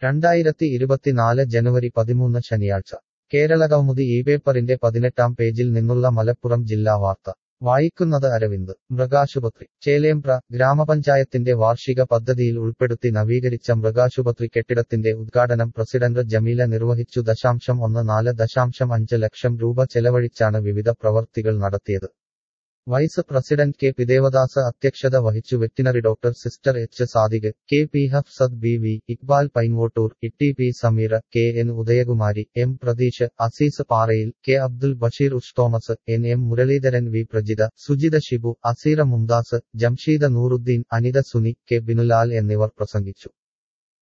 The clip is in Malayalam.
2024 ജനുവരി 13 ശനിയാഴ്ച കേരളകൗമുദി ഇപേപ്പറിന്റെ 18-ാം പേജിൽ നിന്നുള്ള മലപ്പുറം ജില്ലാ വാർത്ത വായിക്കുന്നത് അരവിന്ദ്. മൃഗാശുപത്രി ചേലേമ്പ്ര ഗ്രാമപഞ്ചായത്തിന്റെ വാർഷിക പദ്ധതിയിൽ ഉൾപ്പെടുത്തി നവീകരിച്ച മൃഗാശുപത്രി കെട്ടിടത്തിന്റെ ഉദ്ഘാടനം പ്രസിഡന്റ് ജമീല നിർവഹിച്ചു. 1.14 ലക്ഷം രൂപ ചെലവഴിച്ചാണ് വിവിധ പ്രവർത്തികൾ നടത്തിയത്. Vice president K P Devadas അധ്യക്ഷത വഹിച്ചു. Veterinary doctor sister H Sadiq, K P Hafsath, B V Iqbal Paingottoor, E P Sameera, K N Udayakumari, M Pratheesh, Azeez Parayil, K Abdul Basheer, Ush Thomas, M Muraleedharan, V Prajitha, Sujitha Shibu, Azeera Mumtaz, Jamsheeda Nooruddeen, Anitha Suni, K Binulal എന്നിവർ പ്രസംഗിച്ചു.